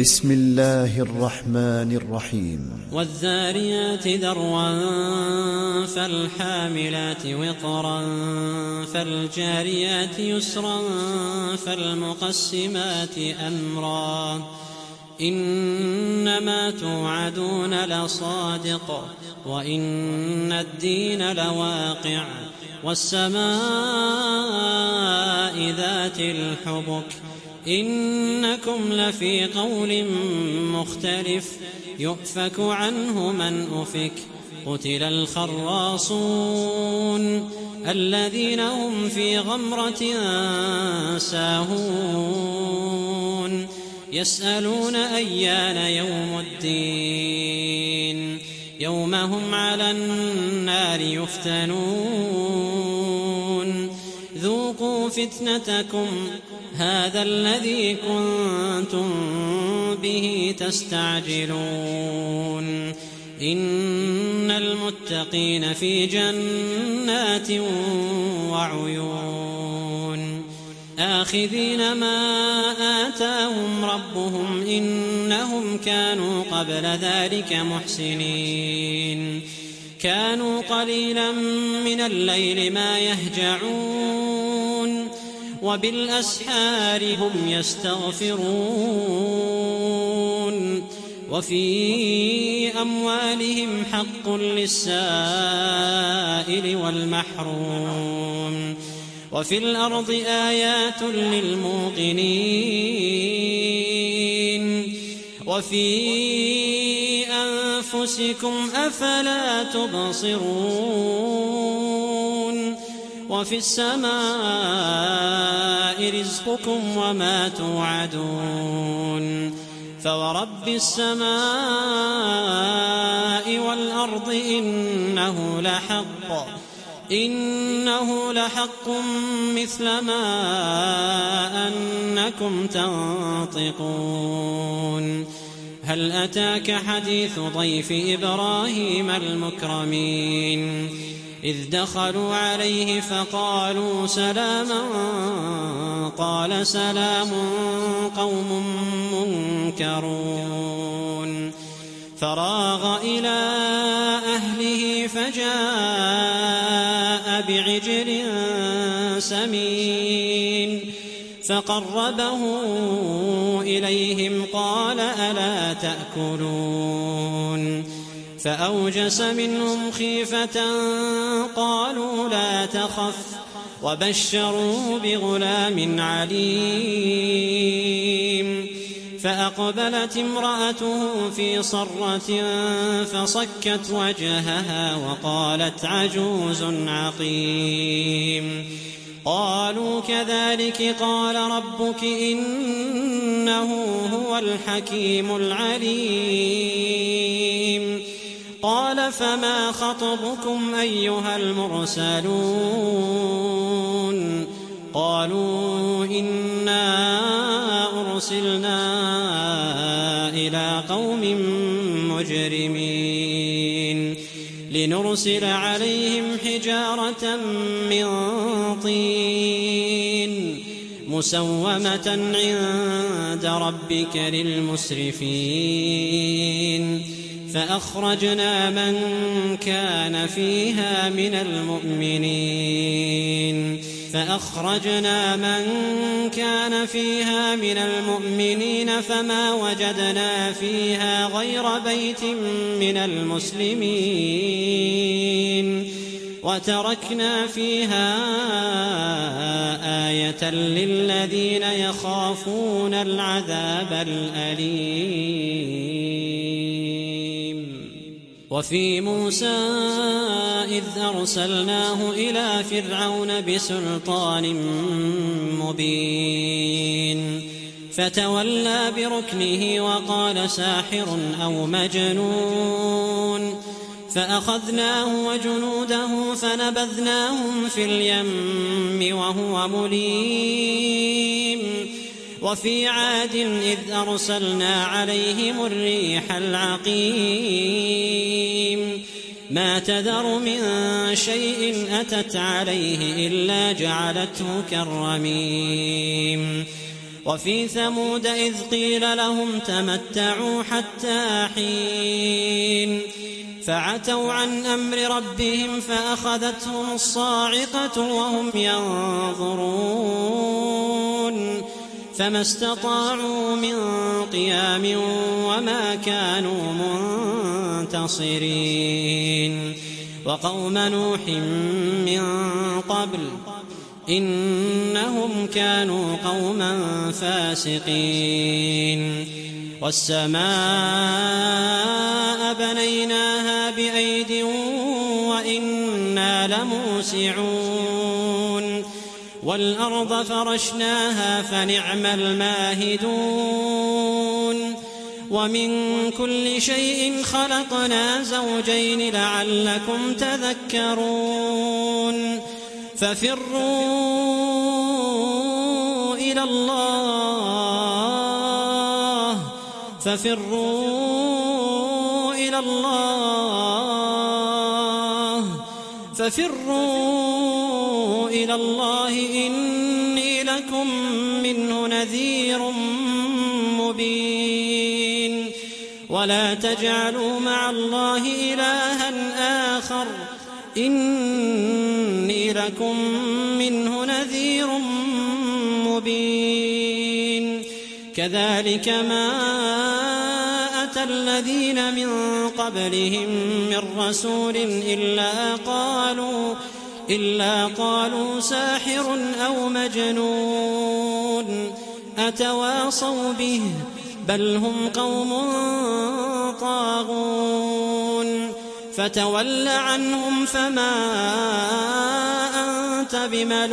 بسم الله الرحمن الرحيم والذاريات ذروا فالحاملات وقرا فالجاريات يسرا فالمقسمات أمرا إنما توعدون لصادق وإن الدين لواقع والسماء ذات الحبك إنكم لفي قول مختلف يؤفك عنه من أفك قتل الخراصون الذين هم في غمرة ساهون يسألون أيان يوم الدين يوم هم على النار يفتنون ذوقوا فتنتكم هذا الذي كنتم به تستعجلون إن المتقين في جنات وعيون آخذين ما آتاهم ربهم إنهم كانوا قبل ذلك محسنين كانوا قليلا من الليل ما يهجعون وبالأسحار هم يستغفرون وفي أموالهم حق للسائل والمحروم وفي الأرض آيات للموقنين وفي أنفسكم أفلا تبصرون وفي السماء رزقكم وما توعدون فورب السماء والأرض إنه لحق مثل ما أنكم تنطقون هل أتاك حديث ضيف إبراهيم المكرمين إذ دخلوا عليه فقالوا سلاما قال سلام قوم منكرون فراغ إلى أهله فجاء بعجل سمين فقربه إليهم قال ألا تأكلون فأوجس منهم خيفة قالوا لا تخف وبشروه بغلام عليم فأقبلت امرأته في صرة فصكت وجهها وقالت عجوز عقيم قالوا كذلك قال ربك إنه هو الحكيم العليم قال فما خطبكم أيها المرسلون قالوا إنا أرسلنا إلى قوم مجرمين لنرسل عليهم حجارة من طين مسومة عند ربك للمسرفين فأخرجنا من كان فيها من المؤمنين فما وجدنا فيها غير بيت من المسلمين وتركنا فيها آية للذين يخافون العذاب الأليم وفي موسى إذ أرسلناه إلى فرعون بسلطان مبين فتولى بركنه وقال ساحر أو مجنون فأخذناه وجنوده فنبذناهم في اليم وهو مليم وفي عاد إذ أرسلنا عليهم الريح العقيم ما تذر من شيء أتت عليه إلا جعلته كالرميم وفي ثمود إذ قيل لهم تمتعوا حتى حين فعتوا عن أمر ربهم فأخذتهم الصاعقة وهم ينظرون فما استطاعوا من قيام وما كانوا منتصرين. وقوم نوح من قبل إنهم كانوا قوما فاسقين. والسماء بنيناها بأيد وإنا لموسعون والأرض فرشناها فنعم الماهدون ومن كل شيء خلقنا زوجين لعلكم تذكرون. ففروا إلى الله إني لكم منه نذير مبين. ولا تجعلوا مع الله إلها آخر إني لكم منه نذير مبين. كذلك ما أتى الذين من قبلهم من رسول إلا قالوا ساحر أو مجنون أتواصوا به بل هم قوم طاغون. فتول عنهم فما أنت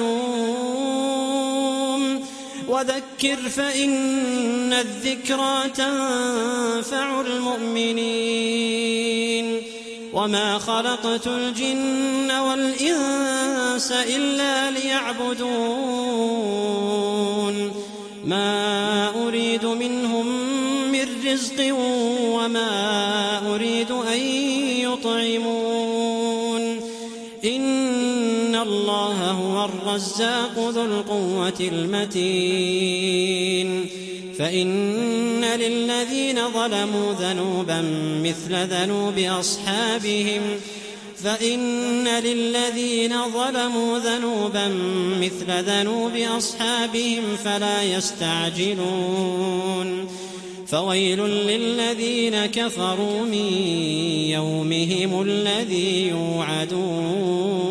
بملوم وذكر فإن الذكرى تنفع المؤمنين. وما خلقت الجن والإنس إلا ليعبدون ما أريد منهم من رزق وما أريد أن يطعمون إن الله هو الرزاق ذو القوة المتين. فإن للذين ظلموا ذنوبا مثل ذنوب أصحابهم فلا يستعجلون. فويل للذين كفروا من يومهم الذي يوعدون.